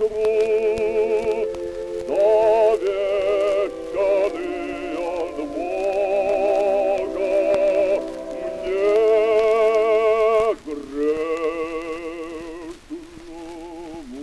труд, завещанный от Бога мне грешному.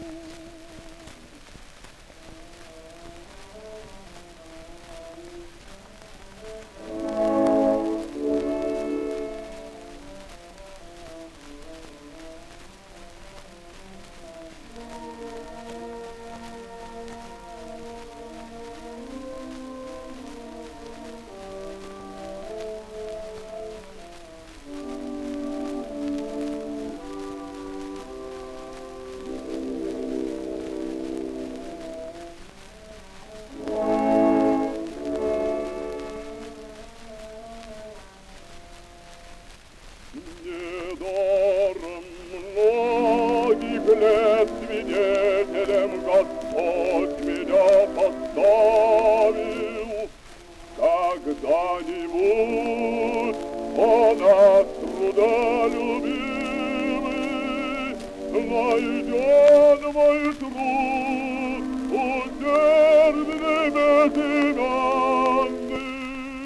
Недаром многих лет свидетелем Господь меня поставил. Когда-нибудь Он от трудолюбивый найдет мой труд усердный, безымянный.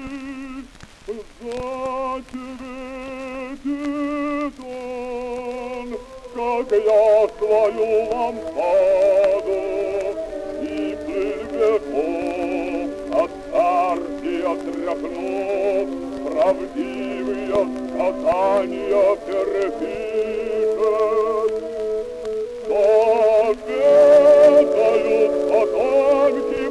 Засветит Он, как я свою лампаду, и плыть веков от царствия тряхнув, правдивые сказания перепишет. Советают потомки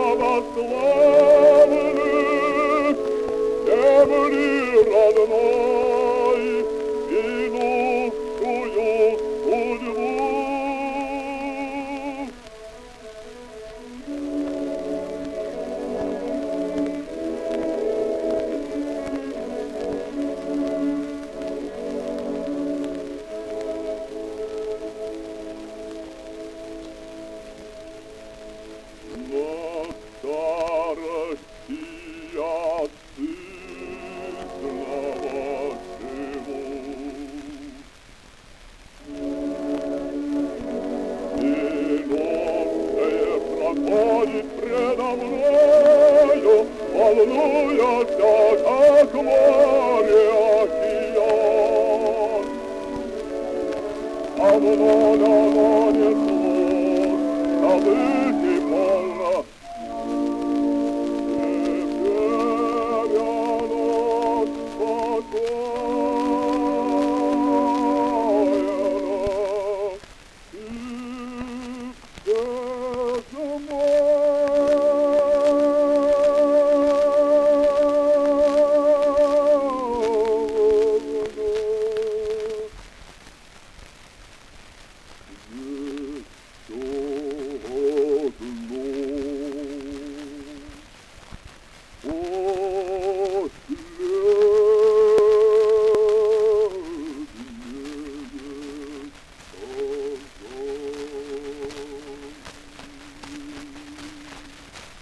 православных земли родной минувшую судьбу. На старости я сытно живу. Минувшее проходит предо мною, волнуется, как мой.